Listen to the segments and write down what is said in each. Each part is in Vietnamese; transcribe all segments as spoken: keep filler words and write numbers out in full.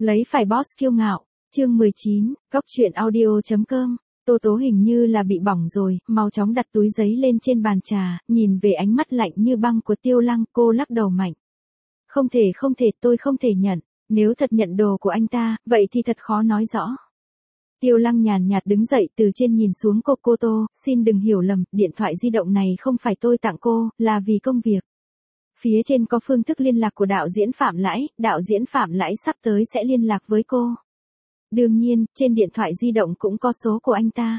Lấy phải boss kiêu ngạo. Chương mười chín, Góc truyện audio chấm com. Tô Tố hình như là bị bỏng rồi, mau chóng đặt túi giấy lên trên bàn trà, nhìn về ánh mắt lạnh như băng của Tiêu Lăng, cô lắc đầu mạnh. Không thể không thể, tôi không thể nhận, nếu thật nhận đồ của anh ta, vậy thì thật khó nói rõ. Tiêu Lăng nhàn nhạt đứng dậy từ trên nhìn xuống cô. Cô Tô, xin đừng hiểu lầm, điện thoại di động này không phải tôi tặng cô, là vì công việc. Phía trên có phương thức liên lạc của đạo diễn Phạm Lãi, đạo diễn Phạm Lãi sắp tới sẽ liên lạc với cô. Đương nhiên, trên điện thoại di động cũng có số của anh ta.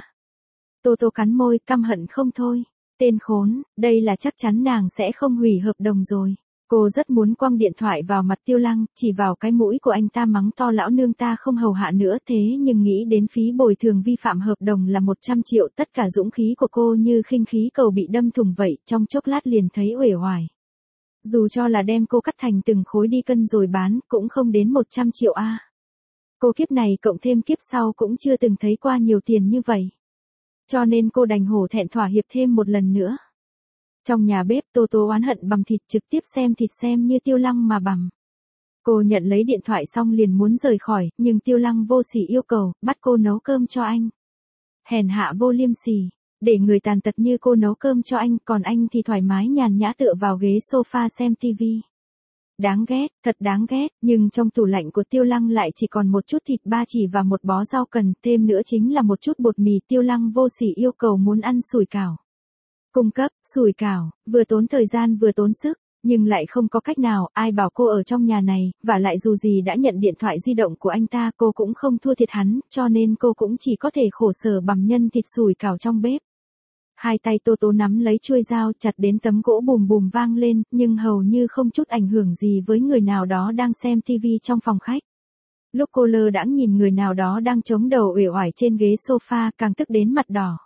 Tô Tô cắn môi, căm hận không thôi. Tên khốn, đây là chắc chắn nàng sẽ không hủy hợp đồng rồi. Cô rất muốn quăng điện thoại vào mặt Tiêu Lăng, chỉ vào cái mũi của anh ta mắng to lão nương ta không hầu hạ nữa, thế nhưng nghĩ đến phí bồi thường vi phạm hợp đồng là một trăm triệu, tất cả dũng khí của cô như khinh khí cầu bị đâm thủng vậy, trong chốc lát liền thấy uể oải. Dù cho là đem cô cắt thành từng khối đi cân rồi bán, cũng không đến một trăm triệu a. À. Cô kiếp này cộng thêm kiếp sau cũng chưa từng thấy qua nhiều tiền như vậy. Cho nên cô đành hổ thẹn thỏa hiệp thêm một lần nữa. Trong nhà bếp Tô Tố oán hận bằm thịt, trực tiếp xem thịt xem như Tiêu Lăng mà bằm. Cô nhận lấy điện thoại xong liền muốn rời khỏi, nhưng Tiêu Lăng vô sỉ yêu cầu, bắt cô nấu cơm cho anh. Hèn hạ vô liêm sỉ, để người tàn tật như cô nấu cơm cho anh, còn anh thì thoải mái nhàn nhã tựa vào ghế sofa xem tivi. Đáng ghét, thật đáng ghét, nhưng trong tủ lạnh của Tiêu Lăng lại chỉ còn một chút thịt ba chỉ và một bó rau cần, thêm nữa chính là một chút bột mì. Tiêu Lăng vô sỉ yêu cầu muốn ăn sủi cảo. Cung cấp, sủi cảo, vừa tốn thời gian vừa tốn sức, nhưng lại không có cách nào, ai bảo cô ở trong nhà này, và lại dù gì đã nhận điện thoại di động của anh ta, cô cũng không thua thiệt hắn, cho nên cô cũng chỉ có thể khổ sở bằm nhân thịt sủi cảo trong bếp. Hai tay Tô Tố nắm lấy chuôi dao chặt đến tấm gỗ bùm bùm vang lên, nhưng hầu như không chút ảnh hưởng gì với người nào đó đang xem tivi trong phòng khách. Lúc cô lơ đãng nhìn người nào đó đang chống đầu uể oải trên ghế sofa, càng tức đến mặt đỏ.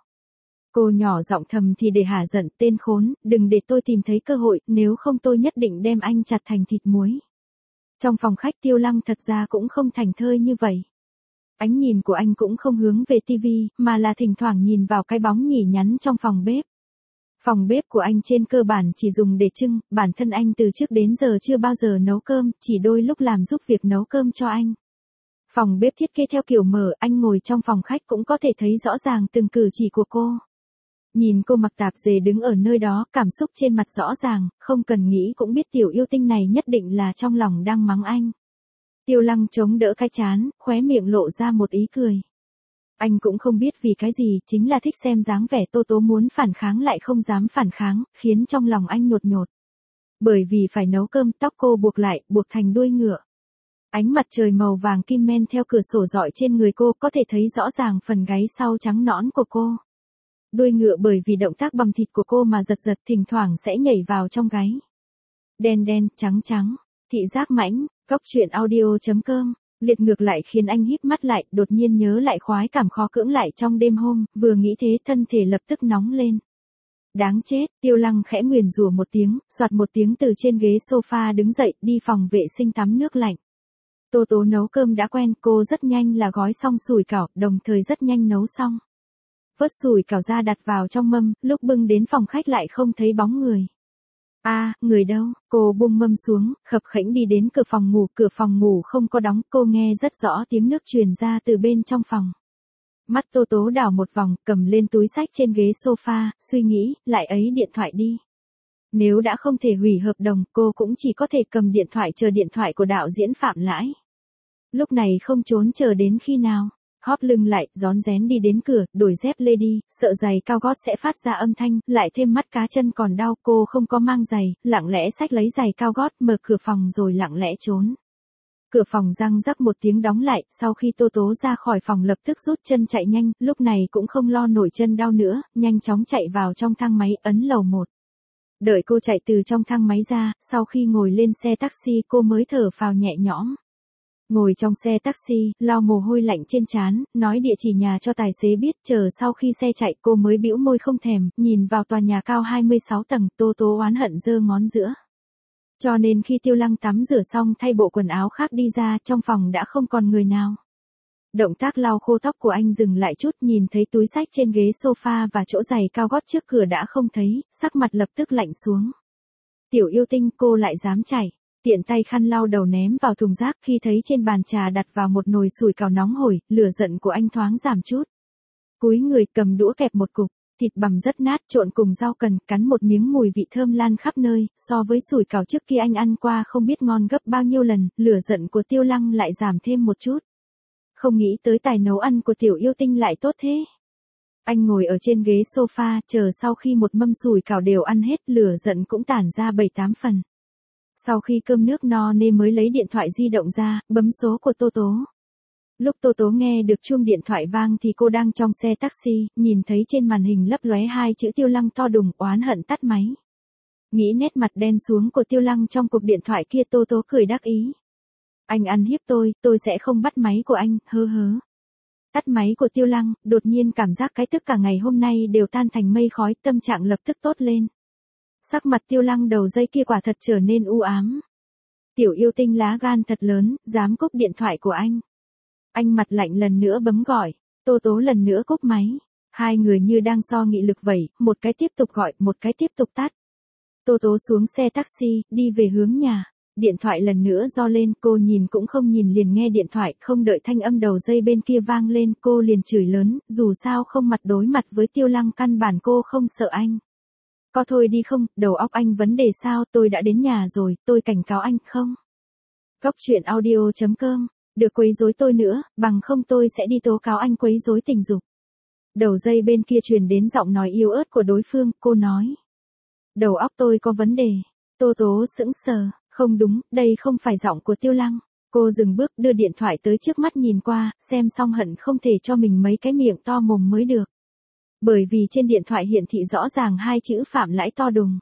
Cô nhỏ giọng thầm thì để hả giận, tên khốn, đừng để tôi tìm thấy cơ hội, nếu không tôi nhất định đem anh chặt thành thịt muối. Trong phòng khách Tiêu Lăng thật ra cũng không thành thơi như vậy. Ánh nhìn của anh cũng không hướng về tivi, mà là thỉnh thoảng nhìn vào cái bóng nhỉ nhắn trong phòng bếp. Phòng bếp của anh trên cơ bản chỉ dùng để trưng, bản thân anh từ trước đến giờ chưa bao giờ nấu cơm, chỉ đôi lúc làm giúp việc nấu cơm cho anh. Phòng bếp thiết kế theo kiểu mở, anh ngồi trong phòng khách cũng có thể thấy rõ ràng từng cử chỉ của cô. Nhìn cô mặc tạp dề đứng ở nơi đó, cảm xúc trên mặt rõ ràng, không cần nghĩ cũng biết tiểu yêu tinh này nhất định là trong lòng đang mắng anh. Tiêu Lăng chống đỡ cái chán, khóe miệng lộ ra một ý cười. Anh cũng không biết vì cái gì, chính là thích xem dáng vẻ Tô Tố muốn phản kháng lại không dám phản kháng, khiến trong lòng anh nhột nhột. Bởi vì phải nấu cơm, tóc cô buộc lại, buộc thành đuôi ngựa. Ánh mặt trời màu vàng kim men theo cửa sổ rọi trên người cô, có thể thấy rõ ràng phần gáy sau trắng nõn của cô. Đuôi ngựa bởi vì động tác bằm thịt của cô mà giật giật, thỉnh thoảng sẽ nhảy vào trong gáy. Đen đen, trắng trắng, thị giác mãnh. Góc truyện audio chấm com, liệt ngược lại khiến anh híp mắt lại, đột nhiên nhớ lại khoái cảm khó cưỡng lại trong đêm hôm, vừa nghĩ thế thân thể lập tức nóng lên. Đáng chết, Tiêu Lăng khẽ nguyền rủa một tiếng, soạt một tiếng từ trên ghế sofa đứng dậy, đi phòng vệ sinh tắm nước lạnh. Tô Tố nấu cơm đã quen, cô rất nhanh là gói xong sủi cảo, đồng thời rất nhanh nấu xong. Vớt sủi cảo ra đặt vào trong mâm, lúc bưng đến phòng khách lại không thấy bóng người. A, à, người đâu? Cô buông mâm xuống, khập khẽnh đi đến cửa phòng ngủ, cửa phòng ngủ không có đóng, cô nghe rất rõ tiếng nước truyền ra từ bên trong phòng. Mắt Tô Tố đảo một vòng, cầm lên túi xách trên ghế sofa, suy nghĩ, lại ấy điện thoại đi. Nếu đã không thể hủy hợp đồng, cô cũng chỉ có thể cầm điện thoại chờ điện thoại của đạo diễn Phạm Lãi. Lúc này không trốn chờ đến khi nào. Hóp lưng lại, rón rén đi đến cửa, đổi dép lê đi, sợ giày cao gót sẽ phát ra âm thanh, lại thêm mắt cá chân còn đau, cô không có mang giày, lặng lẽ xách lấy giày cao gót, mở cửa phòng rồi lặng lẽ trốn. Cửa phòng răng rắc một tiếng đóng lại, sau khi Tô Tố ra khỏi phòng lập tức rút chân chạy nhanh, lúc này cũng không lo nổi chân đau nữa, nhanh chóng chạy vào trong thang máy, ấn lầu một. Đợi cô chạy từ trong thang máy ra, sau khi ngồi lên xe taxi cô mới thở phào nhẹ nhõm. Ngồi trong xe taxi, lau mồ hôi lạnh trên trán, nói địa chỉ nhà cho tài xế biết, chờ sau khi xe chạy cô mới bĩu môi không thèm, nhìn vào tòa nhà cao hai mươi sáu tầng, Tô Tố oán hận giơ ngón giữa. Cho nên khi Tiêu Lăng tắm rửa xong thay bộ quần áo khác đi ra, trong phòng đã không còn người nào. Động tác lau khô tóc của anh dừng lại chút, nhìn thấy túi xách trên ghế sofa và chỗ giày cao gót trước cửa đã không thấy, sắc mặt lập tức lạnh xuống. Tiểu yêu tinh, cô lại dám chạy. Tiện tay khăn lau đầu ném vào thùng rác khi thấy trên bàn trà đặt vào một nồi sủi cảo nóng hổi, lửa giận của anh thoáng giảm chút. Cúi người cầm đũa kẹp một cục, thịt bằm rất nát trộn cùng rau cần, cắn một miếng mùi vị thơm lan khắp nơi, so với sủi cảo trước kia anh ăn qua không biết ngon gấp bao nhiêu lần, lửa giận của Tiêu Lăng lại giảm thêm một chút. Không nghĩ tới tài nấu ăn của tiểu yêu tinh lại tốt thế. Anh ngồi ở trên ghế sofa, chờ sau khi một mâm sủi cảo đều ăn hết, lửa giận cũng tản ra bảy tám phần. Sau khi cơm nước no nê mới lấy điện thoại di động ra, bấm số của Tô Tố. Lúc Tô Tố nghe được chuông điện thoại vang thì cô đang trong xe taxi, nhìn thấy trên màn hình lấp lóe hai chữ Tiêu Lăng to đùng, oán hận tắt máy. Nghĩ nét mặt đen xuống của Tiêu Lăng trong cuộc điện thoại kia, Tô Tố cười đắc ý. Anh ăn hiếp tôi, tôi sẽ không bắt máy của anh, hơ hớ. Tắt máy của Tiêu Lăng, đột nhiên cảm giác cái tức cả ngày hôm nay đều tan thành mây khói, tâm trạng lập tức tốt lên. Sắc mặt Tiêu Lăng đầu dây kia quả thật trở nên u ám. Tiểu yêu tinh lá gan thật lớn, dám cúp điện thoại của anh. Anh mặt lạnh lần nữa bấm gọi, Tô Tố lần nữa cúp máy. Hai người như đang so nghị lực vậy, một cái tiếp tục gọi, một cái tiếp tục tắt. Tô Tố xuống xe taxi, đi về hướng nhà. Điện thoại lần nữa do lên, cô nhìn cũng không nhìn liền nghe điện thoại, không đợi thanh âm đầu dây bên kia vang lên, cô liền chửi lớn, dù sao không mặt đối mặt với Tiêu Lăng căn bản cô không sợ anh. Có thôi đi không, đầu óc anh vấn đề sao, tôi đã đến nhà rồi, tôi cảnh cáo anh không. Góc truyện audio chấm com, được quấy rối tôi nữa, bằng không tôi sẽ đi tố cáo anh quấy rối tình dục. Đầu dây bên kia truyền đến giọng nói yếu ớt của đối phương, cô nói. Đầu óc tôi có vấn đề. Tô Tố sững sờ, không đúng, đây không phải giọng của Tiêu Lăng. Cô dừng bước đưa điện thoại tới trước mắt nhìn qua, xem xong hận không thể cho mình mấy cái miệng to mồm mới được. Bởi vì trên điện thoại hiển thị rõ ràng hai chữ Phạm Lãi to đùng.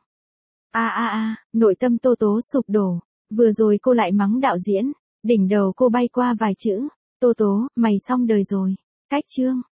A a a, nội tâm Tô Tố sụp đổ. Vừa rồi cô lại mắng đạo diễn, đỉnh đầu cô bay qua vài chữ. Tô Tố, mày xong đời rồi. Cách chương.